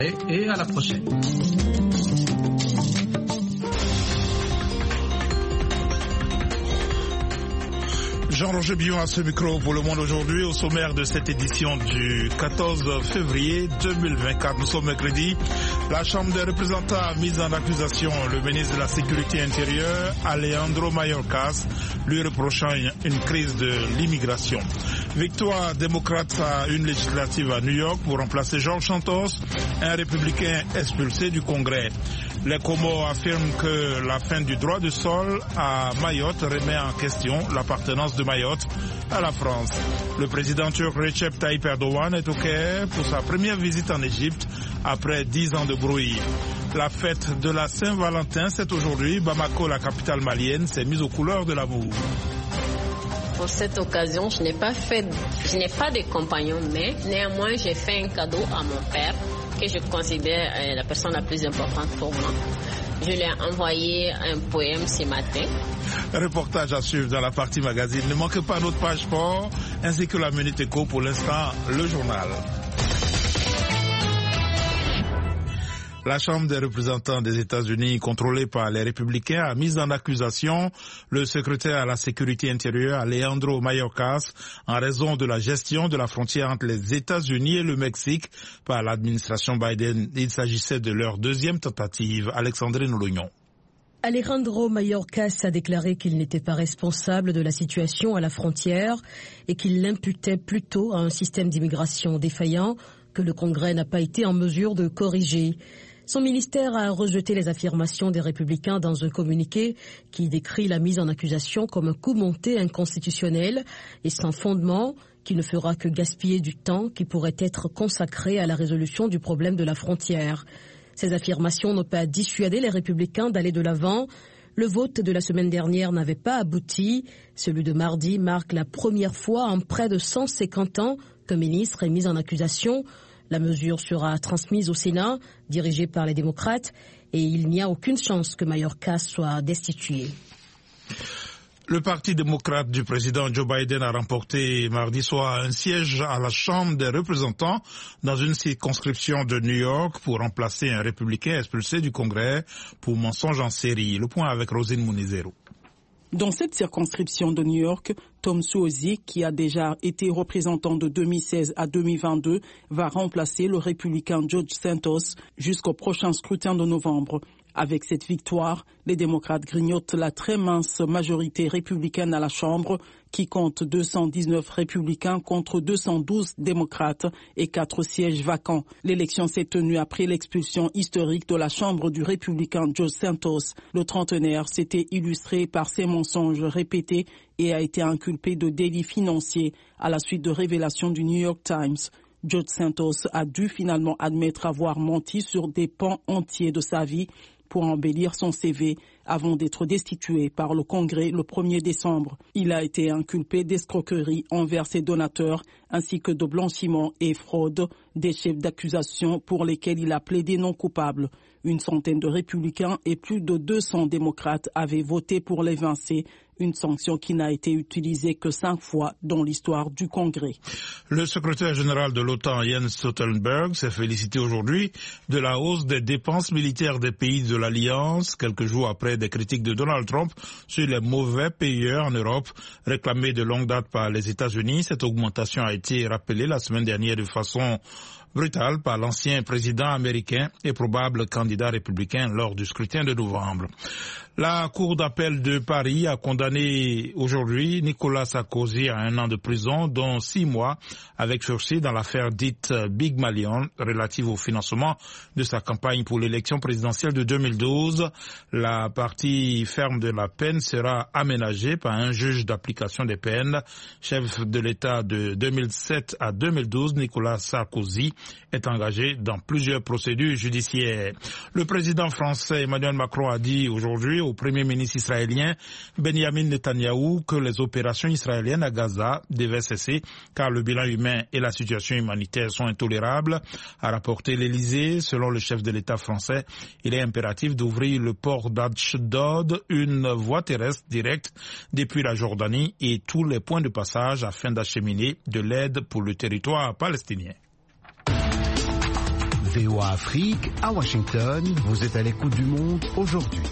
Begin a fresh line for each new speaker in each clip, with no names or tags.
Et à la prochaine.
Jean-Roger Billon à ce micro pour Le Monde aujourd'hui, au sommaire de cette édition du 14 février 2024. Nous sommes mercredi. La Chambre des représentants a mis en accusation le ministre de la Sécurité intérieure, Alejandro Mayorkas, lui reprochant une crise de l'immigration. Victoire démocrate à une législative à New York pour remplacer George Santos, un républicain expulsé du Congrès. Les Comores affirment que la fin du droit de sol à Mayotte remet en question l'appartenance de Mayotte à la France. Le président turc Recep Tayyip Erdogan est au Caire pour sa première visite en Égypte après 10 ans de brouille. La fête de la Saint-Valentin, c'est aujourd'hui. Bamako, la capitale malienne, s'est mise aux couleurs de l'amour.
Pour cette occasion, je n'ai pas de compagnon, mais néanmoins, j'ai fait un cadeau à mon père, que je considère la personne la plus importante pour moi. Je lui ai envoyé un poème ce matin.
Reportage à suivre dans la partie magazine. Ne manquez pas notre page sport, ainsi que la Minute Éco. Pour l'instant, le journal. La Chambre des représentants des États-Unis, contrôlée par les républicains, a mis en accusation le secrétaire à la sécurité intérieure, Alejandro Mayorkas, en raison de la gestion de la frontière entre les États-Unis et le Mexique par l'administration Biden. Il s'agissait de leur deuxième tentative. Alexandrine Loignon.
Alejandro Mayorkas a déclaré qu'il n'était pas responsable de la situation à la frontière et qu'il l'imputait plutôt à un système d'immigration défaillant que le Congrès n'a pas été en mesure de corriger. Son ministère a rejeté les affirmations des républicains dans un communiqué qui décrit la mise en accusation comme un coup monté inconstitutionnel et sans fondement qui ne fera que gaspiller du temps qui pourrait être consacré à la résolution du problème de la frontière. Ces affirmations n'ont pas dissuadé les républicains d'aller de l'avant. Le vote de la semaine dernière n'avait pas abouti. Celui de mardi marque la première fois en près de 150 ans qu'un ministre est mis en accusation. La mesure sera transmise au Sénat, dirigé par les démocrates, et il n'y a aucune chance que Mayorkas soit destitué.
Le parti démocrate du président Joe Biden a remporté mardi soir un siège à la Chambre des représentants dans une circonscription de New York pour remplacer un républicain expulsé du Congrès pour mensonge en série. Le point avec Rosine Munizero.
Dans cette circonscription de New York, Tom Suozzi, qui a déjà été représentant de 2016 à 2022, va remplacer le républicain George Santos jusqu'au prochain scrutin de novembre. Avec cette victoire, les démocrates grignotent la très mince majorité républicaine à la Chambre, qui compte 219 républicains contre 212 démocrates et 4 sièges vacants. L'élection s'est tenue après l'expulsion historique de la Chambre du républicain George Santos. Le trentenaire s'était illustré par ses mensonges répétés et a été inculpé de délits financiers à la suite de révélations du New York Times. George Santos a dû finalement admettre avoir menti sur des pans entiers de sa vie pour embellir son CV avant d'être destitué par le Congrès le 1er décembre. Il a été inculpé d'escroquerie envers ses donateurs ainsi que de blanchiment et fraude, des chefs d'accusation pour lesquels il a plaidé non coupable. Une centaine de républicains et plus de 200 démocrates avaient voté pour l'évincer, une sanction qui n'a été utilisée que 5 fois dans l'histoire du Congrès.
Le secrétaire général de l'OTAN, Jens Stoltenberg, s'est félicité aujourd'hui de la hausse des dépenses militaires des pays de l'Alliance, quelques jours après des critiques de Donald Trump sur les mauvais payeurs en Europe, réclamées de longue date par les États-Unis. Cette augmentation a été rappelée la semaine dernière de façon brutale par l'ancien président américain et probable candidat républicain lors du scrutin de novembre. La Cour d'appel de Paris a condamné aujourd'hui Nicolas Sarkozy à 1 an de prison, dont 6 mois avec sursis dans l'affaire dite Big Malion relative au financement de sa campagne pour l'élection présidentielle de 2012. La partie ferme de la peine sera aménagée par un juge d'application des peines. Chef de l'État de 2007 à 2012, Nicolas Sarkozy est engagé dans plusieurs procédures judiciaires. Le président français Emmanuel Macron a dit aujourd'hui au premier ministre israélien Benjamin Netanyahou que les opérations israéliennes à Gaza devaient cesser car le bilan humain et la situation humanitaire sont intolérables. A rapporté l'Élysée, selon le chef de l'État français, il est impératif d'ouvrir le port d'Ashdod, une voie terrestre directe depuis la Jordanie et tous les points de passage afin d'acheminer de l'aide pour le territoire palestinien.
VOA Afrique, à Washington, vous êtes à l'écoute du monde aujourd'hui.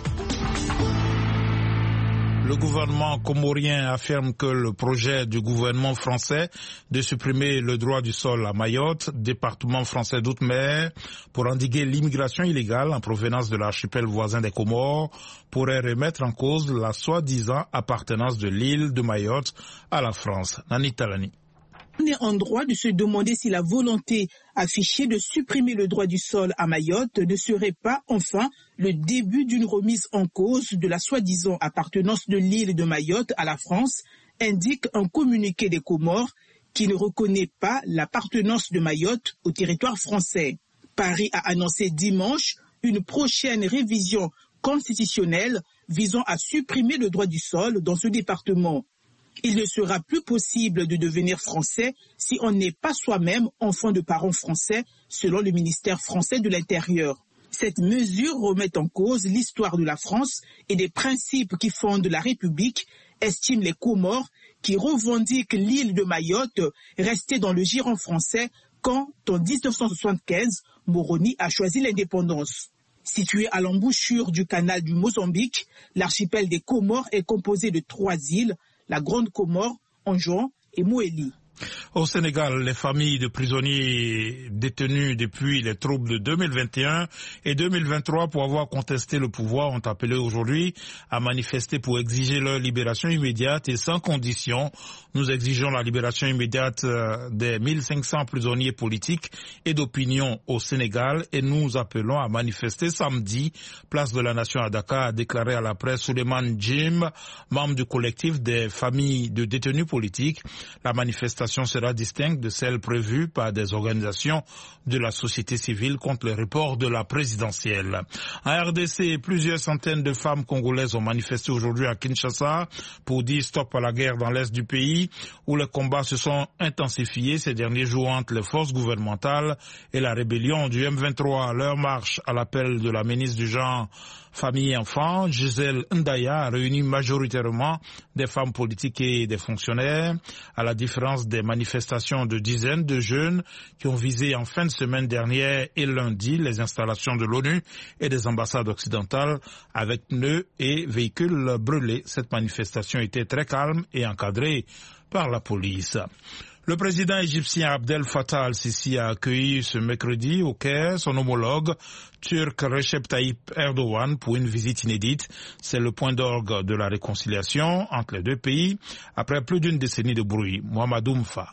Le gouvernement comorien affirme que le projet du gouvernement français de supprimer le droit du sol à Mayotte, département français d'outre-mer, pour endiguer l'immigration illégale en provenance de l'archipel voisin des Comores, pourrait remettre en cause la soi-disant appartenance de l'île de Mayotte à la France. Nani Talani.
On est en droit de se demander si la volonté affichée de supprimer le droit du sol à Mayotte ne serait pas enfin le début d'une remise en cause de la soi-disant appartenance de l'île de Mayotte à la France, indique un communiqué des Comores qui ne reconnaît pas l'appartenance de Mayotte au territoire français. Paris a annoncé dimanche une prochaine révision constitutionnelle visant à supprimer le droit du sol dans ce département. Il ne sera plus possible de devenir français si on n'est pas soi-même enfant de parents français, selon le ministère français de l'Intérieur. Cette mesure remet en cause l'histoire de la France et des principes qui fondent la République, estiment les Comores, qui revendiquent l'île de Mayotte restée dans le giron français quand, en 1975, Moroni a choisi l'indépendance. Situé à l'embouchure du canal du Mozambique, l'archipel des Comores est composé de 3 îles, la Grande Comore, Anjouan et Moélie.
Au Sénégal, les familles de prisonniers détenus depuis les troubles de 2021 et 2023 pour avoir contesté le pouvoir ont appelé aujourd'hui à manifester pour exiger leur libération immédiate et sans condition. Nous exigeons la libération immédiate des 1500 prisonniers politiques et d'opinion au Sénégal et nous appelons à manifester samedi, place de la Nation à Dakar, a déclaré à la presse Souleymane Jim, membre du collectif des familles de détenus politiques. La manifestation sera distincte de celle prévue par des organisations de la société civile contre le report de la présidentielle. En RDC, plusieurs centaines de femmes congolaises ont manifesté aujourd'hui à Kinshasa pour dire stop à la guerre dans l'est du pays, où les combats se sont intensifiés ces derniers jours entre les forces gouvernementales et la rébellion du M23. Leur marche à l'appel de la ministre du Genre, Famille et Enfants, Gisèle Ndaya, a réuni majoritairement des femmes politiques et des fonctionnaires, à la différence des manifestations de dizaines de jeunes qui ont visé en fin de semaine dernière et lundi les installations de l'ONU et des ambassades occidentales avec pneus et véhicules brûlés. Cette manifestation était très calme et encadrée par la police. Le président égyptien Abdel Fattah al-Sisi a accueilli ce mercredi au Caire son homologue turc Recep Tayyip Erdogan pour une visite inédite. C'est le point d'orgue de la réconciliation entre les deux pays après plus d'une décennie de bruit. Mohamedou Mfa.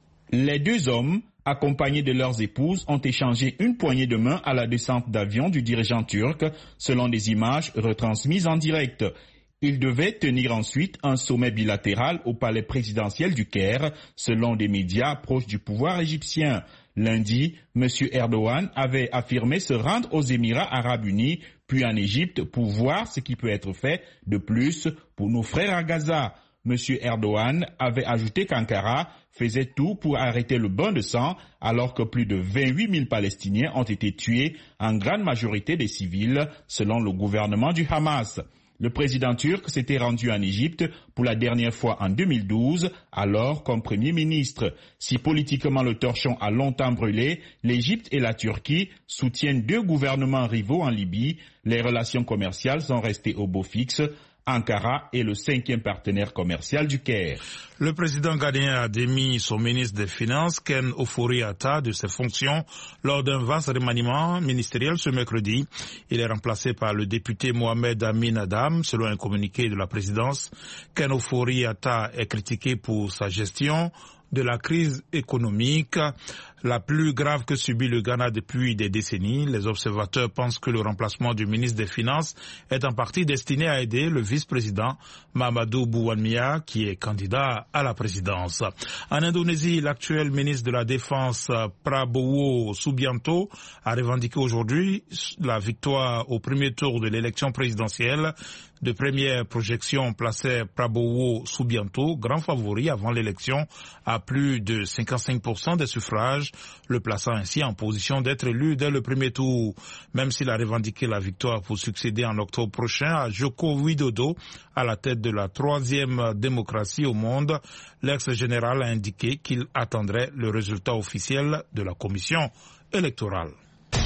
Les deux hommes, accompagnés de leurs épouses, ont échangé une poignée de main à la descente d'avion du dirigeant turc, selon des images retransmises en direct. Il devait tenir ensuite un sommet bilatéral au palais présidentiel du Caire, selon des médias proches du pouvoir égyptien. Lundi, M. Erdogan avait affirmé se rendre aux Émirats arabes unis, puis en Égypte, pour voir ce qui peut être fait de plus pour nos frères à Gaza. M. Erdogan avait ajouté qu'Ankara faisait tout pour arrêter le bain de sang, alors que plus de 28 000 Palestiniens ont été tués, en grande majorité des civils, selon le gouvernement du Hamas. Le président turc s'était rendu en Égypte pour la dernière fois en 2012, alors comme Premier ministre. Si politiquement le torchon a longtemps brûlé, l'Égypte et la Turquie soutiennent 2 gouvernements rivaux en Libye. Les relations commerciales sont restées au beau fixe. Ankara est le 5e partenaire commercial du Caire.
Le président ghanéen a démis son ministre des Finances, Ken Ofori-Atta, de ses fonctions lors d'un vaste remaniement ministériel ce mercredi. Il est remplacé par le député Mohamed Amin Adam, selon un communiqué de la présidence. Ken Ofori-Atta est critiqué pour sa gestion de la crise économique, la plus grave que subit le Ghana depuis des décennies. Les observateurs pensent que le remplacement du ministre des Finances est en partie destiné à aider le vice-président Mahamadou Bouwamia, qui est candidat à la présidence. En Indonésie, l'actuel ministre de la Défense Prabowo Subianto a revendiqué aujourd'hui la victoire au premier tour de l'élection présidentielle. De première projection plaçait Prabowo Subianto, grand favori avant l'élection, à plus de 55% des suffrages, le plaçant ainsi en position d'être élu dès le premier tour. Même s'il a revendiqué la victoire pour succéder en octobre prochain à Joko Widodo à la tête de la 3e démocratie au monde, l'ex-général a indiqué qu'il attendrait le résultat officiel de la commission électorale.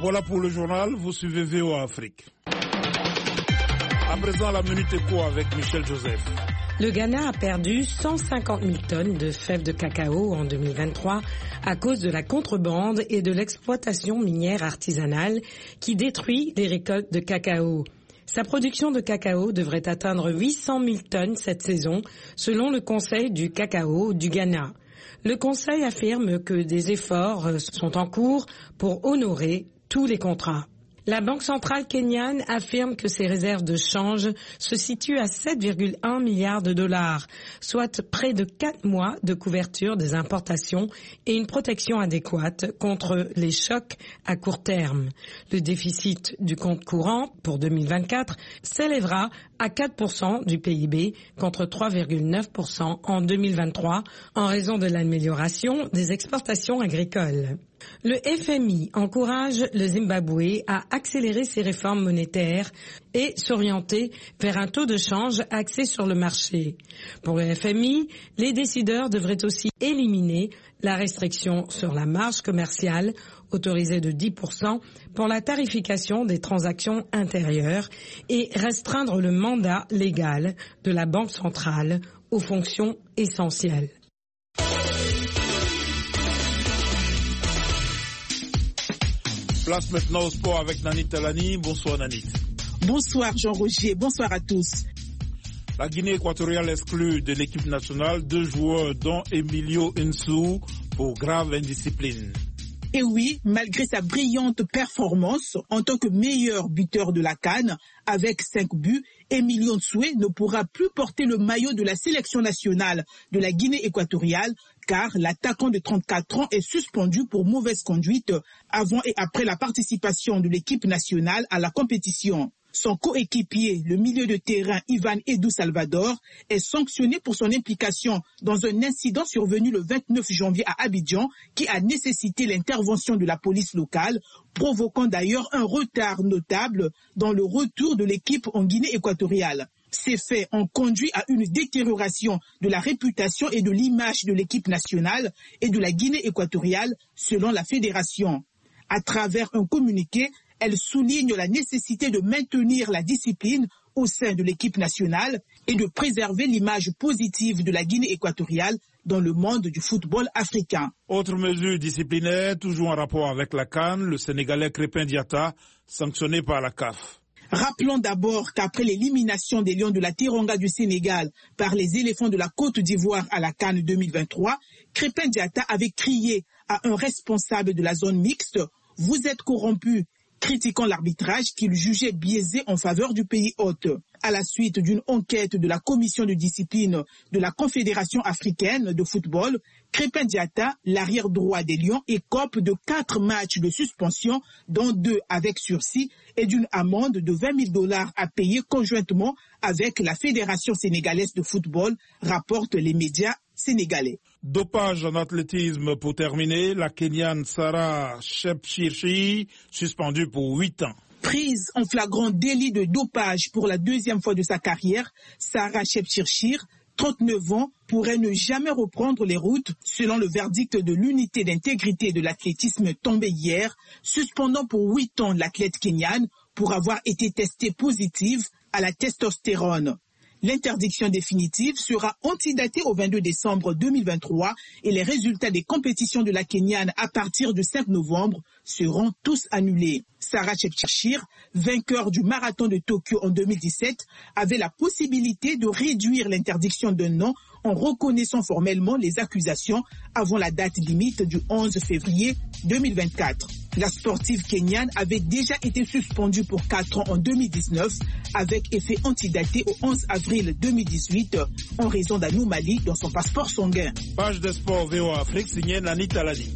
Voilà pour le journal, vous suivez VOA Afrique. À présent, la Minute Éco avec Michel Joseph.
Le Ghana a perdu 150 000 tonnes de fèves de cacao en 2023 à cause de la contrebande et de l'exploitation minière artisanale qui détruit les récoltes de cacao. Sa production de cacao devrait atteindre 800 000 tonnes cette saison, selon le Conseil du cacao du Ghana. Le Conseil affirme que des efforts sont en cours pour honorer tous les contrats. La Banque centrale kenyane affirme que ses réserves de change se situent à 7,1 milliards de dollars, soit près de 4 mois de couverture des importations et une protection adéquate contre les chocs à court terme. Le déficit du compte courant pour 2024 s'élèvera à 4% du PIB contre 3,9% en 2023 en raison de l'amélioration des exportations agricoles. Le FMI encourage le Zimbabwe à accélérer ses réformes monétaires et s'orienter vers un taux de change axé sur le marché. Pour le FMI, les décideurs devraient aussi éliminer la restriction sur la marge commerciale autorisée de 10% pour la tarification des transactions intérieures et restreindre le mandat légal de la Banque centrale aux fonctions essentielles.
Place maintenant au sport avec Nanit Talani. Bonsoir Nanit.
Bonsoir Jean-Roger, bonsoir à tous.
La Guinée équatoriale exclut de l'équipe nationale 2 joueurs dont Emilio Nsou pour grave indiscipline.
Et oui, malgré sa brillante performance en tant que meilleur buteur de la CAN, avec 5 buts, Emilio Nsoué ne pourra plus porter le maillot de la sélection nationale de la Guinée équatoriale car l'attaquant de 34 ans est suspendu pour mauvaise conduite avant et après la participation de l'équipe nationale à la compétition. Son coéquipier, le milieu de terrain Ivan Edu Salvador, est sanctionné pour son implication dans un incident survenu le 29 janvier à Abidjan qui a nécessité l'intervention de la police locale, provoquant d'ailleurs un retard notable dans le retour de l'équipe en Guinée équatoriale. Ces faits ont conduit à une détérioration de la réputation et de l'image de l'équipe nationale et de la Guinée équatoriale, selon la fédération. À travers un communiqué, elle souligne la nécessité de maintenir la discipline au sein de l'équipe nationale et de préserver l'image positive de la Guinée équatoriale dans le monde du football africain.
Autre mesure disciplinaire, toujours en rapport avec la CAN, le Sénégalais Crépin Diatta, sanctionné par la CAF.
Rappelons d'abord qu'après l'élimination des Lions de la Teranga du Sénégal par les éléphants de la Côte d'Ivoire à la CAN 2023, Crépin Diatta avait crié à un responsable de la zone mixte « Vous êtes corrompu », critiquant l'arbitrage qu'il jugeait biaisé en faveur du pays hôte. À la suite d'une enquête de la commission de discipline de la Confédération africaine de football, Crépin Diatta, l'arrière droit des Lions, écope de 4 matchs de suspension, dont 2 avec sursis, et d'une amende de $20 000 à payer conjointement avec la Fédération sénégalaise de football, rapportent les médias sénégalais.
Dopage en athlétisme pour terminer, la Kenyane Sarah Chepchirchir, suspendue pour 8 ans.
Prise en flagrant délit de dopage pour la 2e fois de sa carrière, Sarah Chepchirchir, 39 ans, pourrait ne jamais reprendre les routes, selon le verdict de l'unité d'intégrité de l'athlétisme tombé hier, suspendant pour 8 ans l'athlète kenyane pour avoir été testée positive à la testostérone. L'interdiction définitive sera antidatée au 22 décembre 2023 et les résultats des compétitions de la Kenyane à partir du 5 novembre seront tous annulés. Sarah Chepchirchir, vainqueur du marathon de Tokyo en 2017, avait la possibilité de réduire l'interdiction d'un an en reconnaissant formellement les accusations avant la date limite du 11 février 2024. La sportive kenyane avait déjà été suspendue pour 4 ans en 2019 avec effet antidaté au 11 avril 2018 en raison d'anomalies dans son passeport sanguin.
Page de sport VOA Afrique signée Nanit Talani.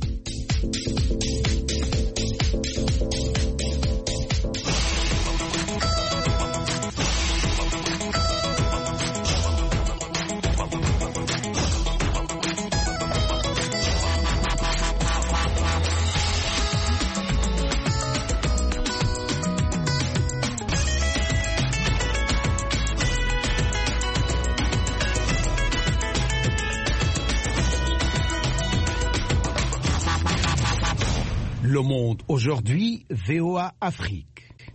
Le Monde aujourd'hui, VOA Afrique.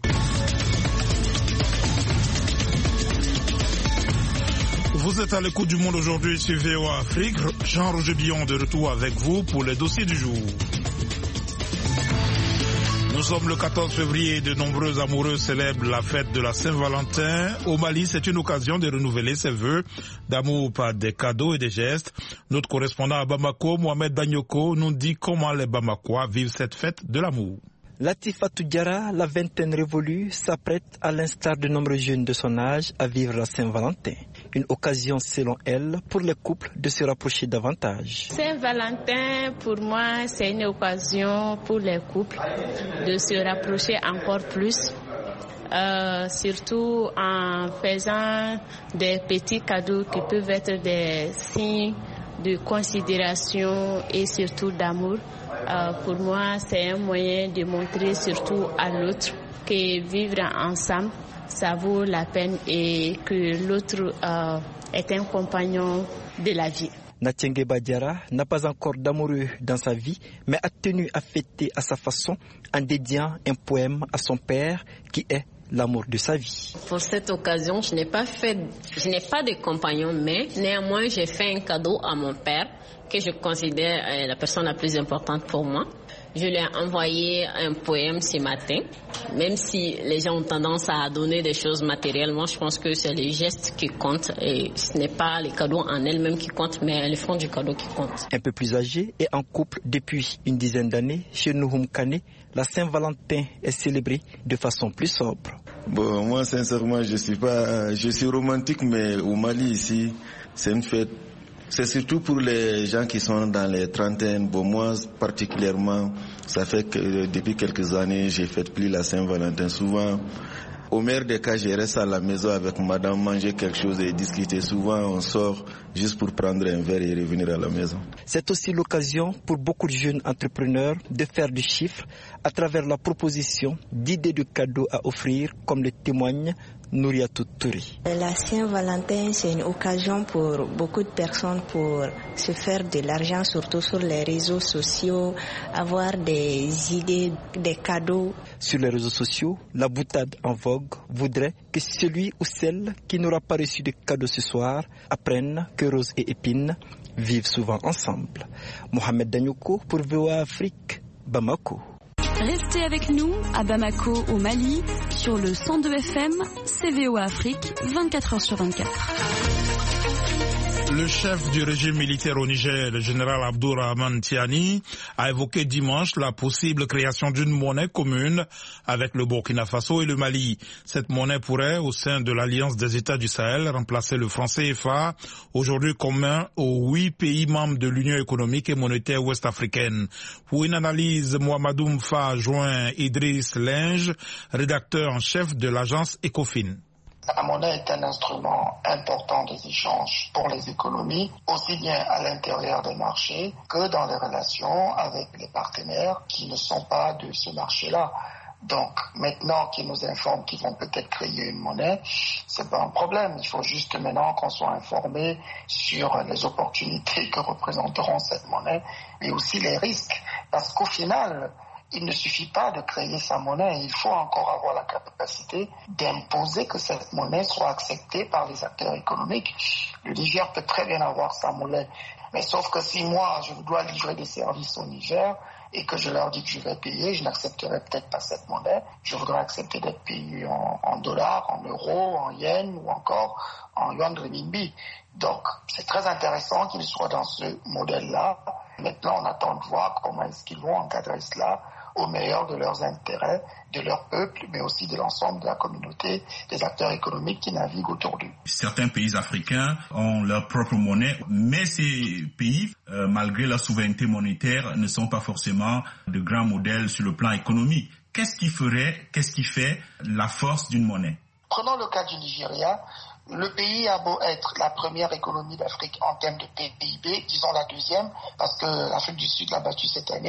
Vous êtes à l'écoute du Monde aujourd'hui sur VOA Afrique. Jean-Roger Billon de retour avec vous pour les dossiers du jour. Nous sommes le 14 février et de nombreux amoureux célèbrent la fête de la Saint-Valentin. Au Mali, c'est une occasion de renouveler ses vœux d'amour par des cadeaux et des gestes. Notre correspondant à Bamako, Mohamed Danyoko, nous dit comment les Bamakois vivent cette fête de l'amour.
Latifatou Diarra, la vingtaine révolue, s'apprête, à l'instar de nombreux jeunes de son âge, à vivre la Saint-Valentin. Une occasion, selon elle, pour les couples de se rapprocher davantage.
Saint-Valentin, pour moi, c'est une occasion pour les couples de se rapprocher encore plus. Surtout en faisant des petits cadeaux qui peuvent être des signes de considération et surtout d'amour. Pour moi, c'est un moyen de montrer surtout à l'autre que vivre ensemble, ça vaut la peine et que l'autre est un compagnon de la vie.
Nathiengue Badiara n'a pas encore d'amoureux dans sa vie, mais a tenu à fêter à sa façon en dédiant un poème à son père qui est l'amour de sa vie.
Pour cette occasion, je n'ai pas de compagnon, mais néanmoins, j'ai fait un cadeau à mon père que je considère la personne la plus importante pour moi. Je lui ai envoyé un poème ce matin. Même si les gens ont tendance à donner des choses matérielles, moi je pense que c'est les gestes qui comptent et ce n'est pas les cadeaux en elles-mêmes qui comptent, mais le fond du cadeau qui compte.
Un peu plus âgé et en couple depuis une dizaine d'années, chez Nouhoum Kane, la Saint-Valentin est célébrée de façon plus sobre.
Bon, moi sincèrement, je suis romantique, mais au Mali ici, c'est une fête. C'est surtout pour les gens qui sont dans les trentaines. Bon, moi particulièrement, ça fait que depuis quelques années, j'ai fait plus la Saint-Valentin. Souvent, au meilleur des cas, je reste à la maison avec madame, manger quelque chose et discuter. Souvent, on sort juste pour prendre un verre et revenir à la maison.
C'est aussi l'occasion pour beaucoup de jeunes entrepreneurs de faire du chiffre à travers la proposition d'idées de cadeaux à offrir, comme le témoigne Nouriatou Touri.
La Saint-Valentin, c'est une occasion pour beaucoup de personnes pour se faire de l'argent, surtout sur les réseaux sociaux, avoir des idées, des cadeaux.
Sur les réseaux sociaux, la boutade en vogue voudrait que celui ou celle qui n'aura pas reçu de cadeau ce soir apprenne que Rose et Épine vivent souvent ensemble. Mohamed Danyoko pour VOA Afrique, Bamako.
Restez avec nous à Bamako au Mali sur le 102 FM, VOA Afrique, 24h sur 24.
Le chef du régime militaire au Niger, le général Abdourahmane Tiani, a évoqué dimanche la possible création d'une monnaie commune avec le Burkina Faso et le Mali. Cette monnaie pourrait, au sein de l'Alliance des États du Sahel, remplacer le franc CFA, aujourd'hui commun aux 8 pays membres de l'Union économique et monétaire ouest-africaine. Pour une analyse, Mohamedou Mfa joint Idriss Linge, rédacteur en chef de l'agence Ecofin.
La monnaie est un instrument important des échanges pour les économies, aussi bien à l'intérieur des marchés que dans les relations avec les partenaires qui ne sont pas de ce marché-là. Donc, maintenant qu'ils nous informent qu'ils vont peut-être créer une monnaie, c'est pas un problème. Il faut juste maintenant qu'on soit informé sur les opportunités que représenteront cette monnaie, mais aussi les risques. Parce qu'au final, il ne suffit pas de créer sa monnaie, il faut encore avoir la capacité d'imposer que cette monnaie soit acceptée par les acteurs économiques. Le Niger peut très bien avoir sa monnaie, mais sauf que si moi je dois livrer des services au Niger et que je leur dis que je vais payer, je n'accepterai peut-être pas cette monnaie, je voudrais accepter d'être payé en dollars, en euros, en yens ou encore en yuan de renminbi. Donc c'est très intéressant qu'ils soient dans ce modèle-là. Maintenant on attend de voir comment est-ce qu'ils vont encadrer cela au meilleur de leurs intérêts, de leur peuple, mais aussi de l'ensemble de la communauté des acteurs économiques qui naviguent autour d'eux.
Certains pays africains ont leur propre monnaie, mais ces pays, malgré leur souveraineté monétaire, ne sont pas forcément de grands modèles sur le plan économique. Qu'est-ce qui fait la force d'une monnaie?
Prenons le cas du Nigeria. Le pays a beau être la première économie d'Afrique en termes de PIB, disons la deuxième, parce que l'Afrique du Sud l'a battu cette année.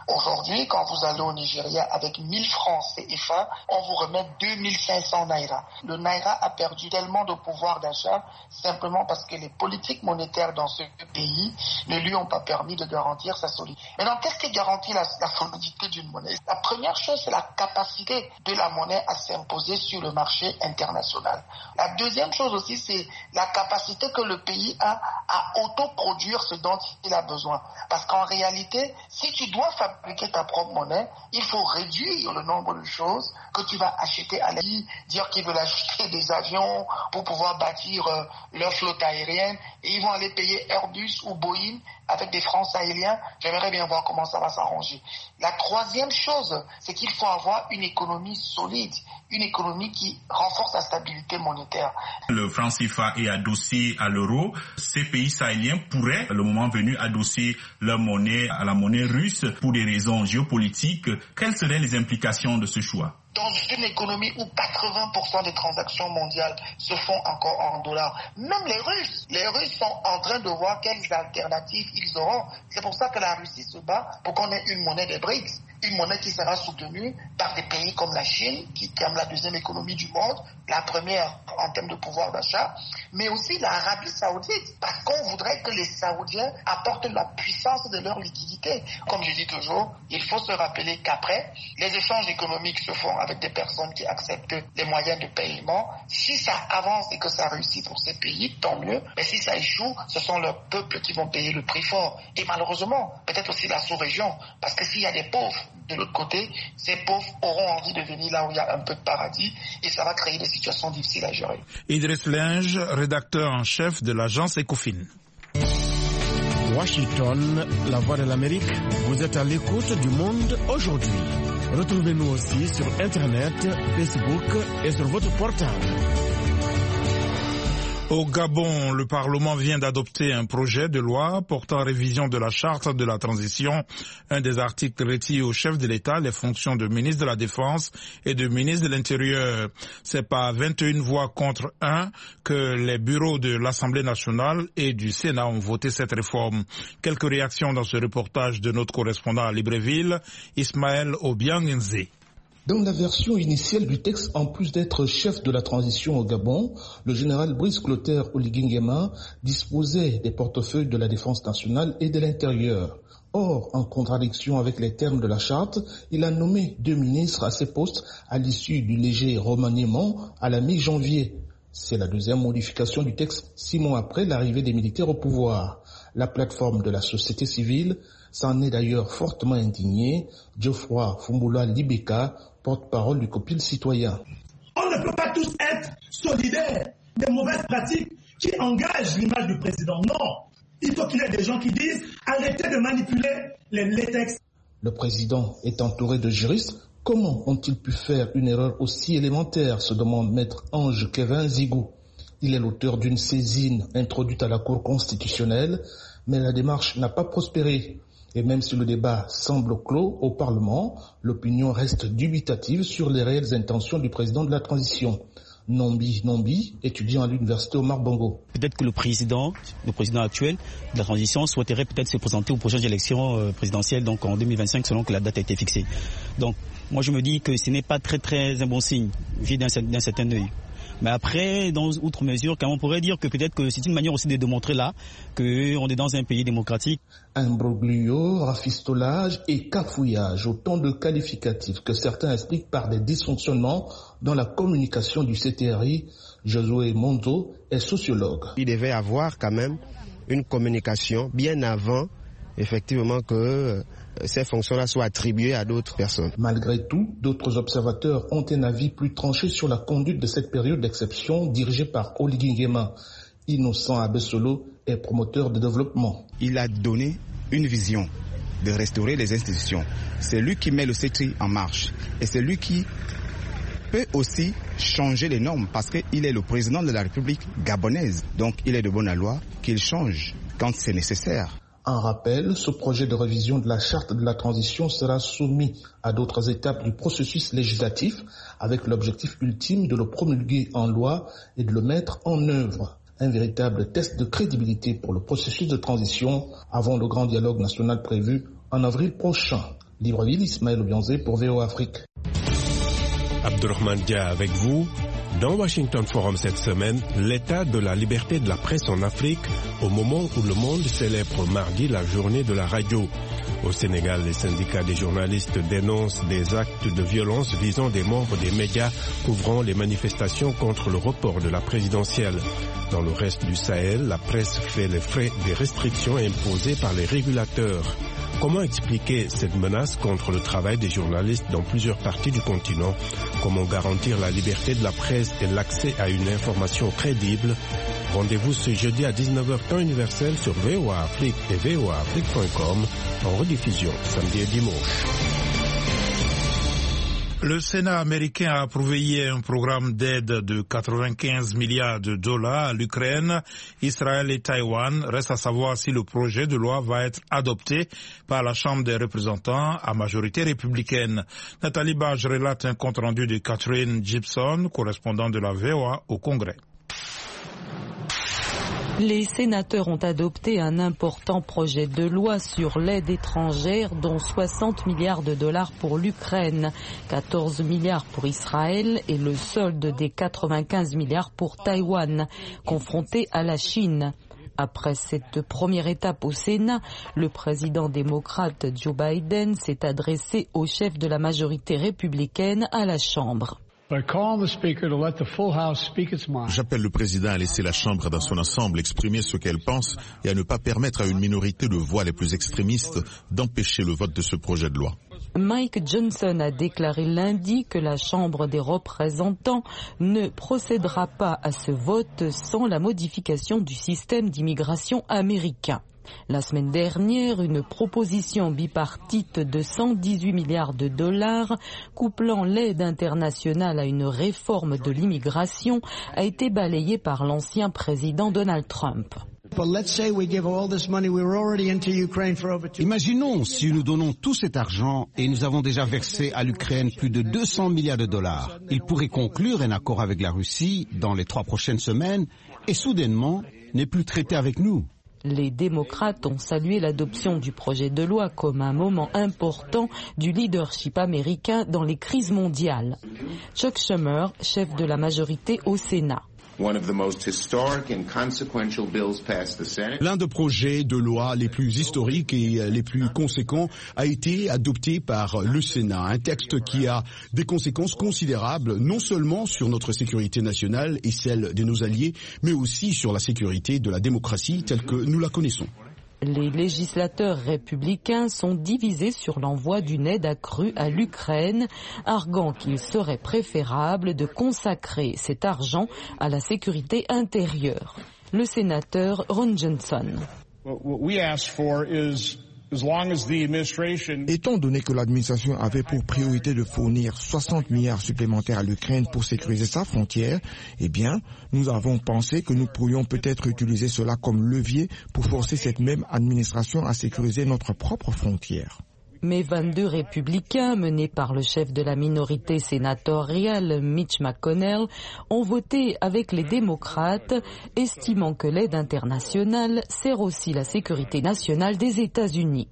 Aujourd'hui, quand vous allez au Nigeria avec 1000 francs CFA, on vous remet 2500 naira. Le naira a perdu tellement de pouvoir d'achat simplement parce que les politiques monétaires dans ce pays ne lui ont pas permis de garantir sa solidité. Maintenant, qu'est-ce qui garantit la solidité d'une monnaie? La première chose, c'est la capacité de la monnaie à s'imposer sur le marché international. La deuxième chose aussi, c'est la capacité que le pays a à autoproduire ce dont il a besoin. Parce qu'en réalité, si tu dois fabriquer ta propre monnaie, il faut réduire le nombre de choses que tu vas acheter à l'Asie, dire qu'ils veulent acheter des avions pour pouvoir bâtir leur flotte aérienne et ils vont aller payer Airbus ou Boeing avec des francs sahéliens. J'aimerais bien voir comment ça va s'arranger. La troisième chose, c'est qu'il faut avoir une économie solide, une économie qui renforce la stabilité monétaire.
Le franc CFA est adossé à l'euro. Ces pays sahéliens pourraient, le moment venu, adosser leur monnaie à la monnaie russe pour des raisons géopolitiques. Quelles seraient les implications de ce choix?
Dans une économie où 80% des transactions mondiales se font encore en dollars. Même les Russes sont en train de voir quelles alternatives ils auront. C'est pour ça que la Russie se bat pour qu'on ait une monnaie des BRICS, une monnaie qui sera soutenue par des pays comme la Chine, qui est la deuxième économie du monde, la première en termes de pouvoir d'achat, mais aussi l'Arabie Saoudite, parce qu'on voudrait que les Saoudiens apportent la puissance de leur liquidité. Comme je dis toujours, il faut se rappeler qu'après, les échanges économiques se font avec des personnes qui acceptent les moyens de paiement. Si ça avance et que ça réussit pour ces pays, tant mieux. Mais si ça échoue, ce sont leurs peuples qui vont payer le prix fort. Et malheureusement, peut-être aussi la sous-région. Parce que s'il y a des pauvres de l'autre côté, ces pauvres auront envie de venir là où il y a un peu de paradis et ça va créer des situations difficiles à gérer.
Idriss Linge, rédacteur en chef de l'agence Ecofin.
Washington, la voix de l'Amérique, vous êtes à l'écoute du monde aujourd'hui. Retrouvez-nous aussi sur Internet, Facebook et sur votre portable.
Au Gabon, le Parlement vient d'adopter un projet de loi portant révision de la charte de la transition. Un des articles retire au chef de l'État les fonctions de ministre de la Défense et de ministre de l'Intérieur. C'est par 21 voix contre 1 que les bureaux de l'Assemblée nationale et du Sénat ont voté cette réforme. Quelques réactions dans ce reportage de notre correspondant à Libreville, Ismaël Obiang-Nzé.
Dans la version initiale du texte, en plus d'être chef de la transition au Gabon, le général Brice Clotaire Oligui Nguema disposait des portefeuilles de la défense nationale et de l'intérieur. Or, en contradiction avec les termes de la charte, il a nommé 2 ministres à ces postes à l'issue du léger remaniement à la mi-janvier. C'est la deuxième modification du texte 6 mois après l'arrivée des militaires au pouvoir. La plateforme de la société civile s'en est d'ailleurs fortement indignée. Geoffroy Fumbula Libeka, porte-parole du COPIL citoyen.
On ne peut pas tous être solidaires des mauvaises pratiques qui engagent l'image du président. Non, il faut qu'il y ait des gens qui disent arrêtez de manipuler les textes.
Le président est entouré de juristes. Comment ont-ils pu faire une erreur aussi élémentaire, se demande maître Ange Kevin Zigou. Il est l'auteur d'une saisine introduite à la Cour constitutionnelle, mais la démarche n'a pas prospéré. Et même si le débat semble clos au Parlement, l'opinion reste dubitative sur les réelles intentions du président de la transition. Nombi, étudiant à l'université Omar Bongo.
Peut-être que le président actuel de la transition souhaiterait peut-être se présenter aux prochaines élections présidentielles, donc en 2025, selon que la date a été fixée. Donc, moi je me dis que ce n'est pas très un bon signe, vu d'un certain œil. Mais après, dans outre mesure, on pourrait dire que peut-être que c'est une manière aussi de démontrer là qu'on est dans un pays démocratique.
Imbroglio, rafistolage et cafouillage, autant de qualificatifs que certains expliquent par des dysfonctionnements dans la communication du CTRI. Josué Monzo est sociologue.
Il devait avoir quand même une communication bien avant, effectivement, que ces fonctions-là soient attribuées à d'autres personnes.
Malgré tout, d'autres observateurs ont un avis plus tranché sur la conduite de cette période d'exception dirigée par Oligui Nguema. Innocent Abessolo est promoteur de développement.
Il a donné une vision de restaurer les institutions. C'est lui qui met le CTRI en marche. Et c'est lui qui peut aussi changer les normes parce qu'il est le président de la République gabonaise. Donc il est de bonne loi qu'il change quand c'est nécessaire.
En rappel, ce projet de révision de la charte de la transition sera soumis à d'autres étapes du processus législatif avec l'objectif ultime de le promulguer en loi et de le mettre en œuvre. Un véritable test de crédibilité pour le processus de transition avant le grand dialogue national prévu en avril prochain. Libreville, Ismaël Obianzé pour VOA Afrique.
Abdurrahman Dia avec vous. Dans Washington Forum cette semaine, l'état de la liberté de la presse en Afrique au moment où le monde célèbre mardi la journée de la radio. Au Sénégal, les syndicats des journalistes dénoncent des actes de violence visant des membres des médias couvrant les manifestations contre le report de la présidentielle. Dans le reste du Sahel, la presse fait les frais des restrictions imposées par les régulateurs. Comment expliquer cette menace contre le travail des journalistes dans plusieurs parties du continent? Comment garantir la liberté de la presse et l'accès à une information crédible? Rendez-vous ce jeudi à 19h temps universel sur VOA Afrique et voaafrique.com en rediffusion samedi et dimanche.
Le Sénat américain a approuvé hier un programme d'aide de 95 milliards de dollars à l'Ukraine, Israël et Taïwan. Reste à savoir si le projet de loi va être adopté par la Chambre des représentants à majorité républicaine. Nathalie Bage relate un compte-rendu de Catherine Gibson, correspondante de la VOA au Congrès.
Les sénateurs ont adopté un important projet de loi sur l'aide étrangère, dont 60 milliards de dollars pour l'Ukraine, 14 milliards pour Israël et le solde des 95 milliards pour Taïwan, confronté à la Chine. Après cette première étape au Sénat, le président démocrate Joe Biden s'est adressé au chef de la majorité républicaine à la Chambre.
J'appelle le président à laisser la Chambre dans son ensemble exprimer ce qu'elle pense et à ne pas permettre à une minorité de voix les plus extrémistes d'empêcher le vote de ce projet de loi.
Mike Johnson a déclaré lundi que la Chambre des représentants ne procédera pas à ce vote sans la modification du système d'immigration américain. La semaine dernière, une proposition bipartite de 118 milliards de dollars couplant l'aide internationale à une réforme de l'immigration a été balayée par l'ancien président Donald Trump.
Imaginons si nous donnons tout cet argent et nous avons déjà versé à l'Ukraine plus de 200 milliards de dollars. Il pourrait conclure un accord avec la Russie dans les 3 prochaines semaines et soudainement n'est plus traité avec nous.
Les démocrates ont salué l'adoption du projet de loi comme un moment important du leadership américain dans les crises mondiales. Chuck Schumer, chef de la majorité au Sénat.
L'un des projets de loi les plus historiques et les plus conséquents a été adopté par le Sénat. Un texte qui a des conséquences considérables, non seulement sur notre sécurité nationale et celle de nos alliés, mais aussi sur la sécurité de la démocratie telle que nous la connaissons.
Les législateurs républicains sont divisés sur l'envoi d'une aide accrue à l'Ukraine, arguant qu'il serait préférable de consacrer cet argent à la sécurité intérieure. Le sénateur Ron Johnson.
Étant donné que l'administration avait pour priorité de fournir 60 milliards supplémentaires à l'Ukraine pour sécuriser sa frontière, eh bien, nous avons pensé que nous pourrions peut-être utiliser cela comme levier pour forcer cette même administration à sécuriser notre propre frontière.
Mais 22 républicains, menés par le chef de la minorité sénatoriale, Mitch McConnell, ont voté avec les démocrates, estimant que l'aide internationale sert aussi la sécurité nationale des États-Unis.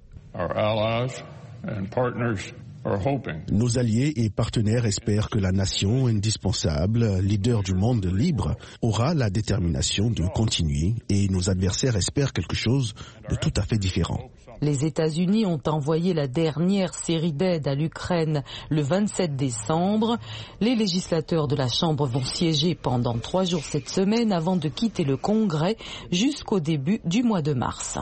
Nos alliés et partenaires espèrent que la nation indispensable, leader du monde libre, aura la détermination de continuer et nos adversaires espèrent quelque chose de tout à fait différent.
Les États-Unis ont envoyé la dernière série d'aides à l'Ukraine le 27 décembre. Les législateurs de la Chambre vont siéger pendant 3 jours cette semaine avant de quitter le Congrès jusqu'au début du mois de mars.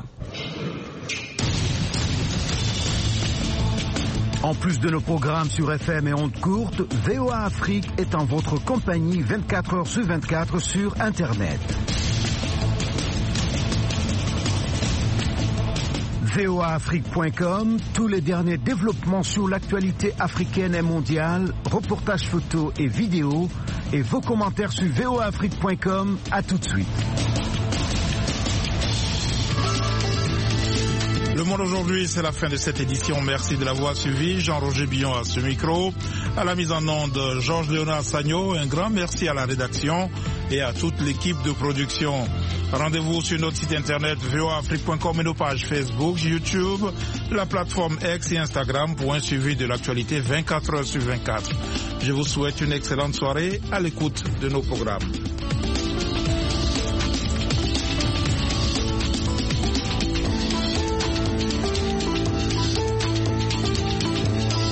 En plus de nos programmes sur FM et ondes courtes, VOA Afrique est en votre compagnie 24 heures sur 24 sur Internet. voaafrique.com, tous les derniers développements sur l'actualité africaine et mondiale, reportages photos et vidéos, et vos commentaires sur voaafrique.com. À tout de suite.
Le Monde aujourd'hui, c'est la fin de cette édition. Merci de l'avoir suivi. Jean-Roger Billon à ce micro. À la mise en onde, Georges-Léonard Sagno. Un grand merci à la rédaction et à toute l'équipe de production. Rendez-vous sur notre site internet voaafrique.com et nos pages Facebook, YouTube, la plateforme X et Instagram pour un suivi de l'actualité 24 heures sur 24. Je vous souhaite une excellente soirée à l'écoute de nos programmes.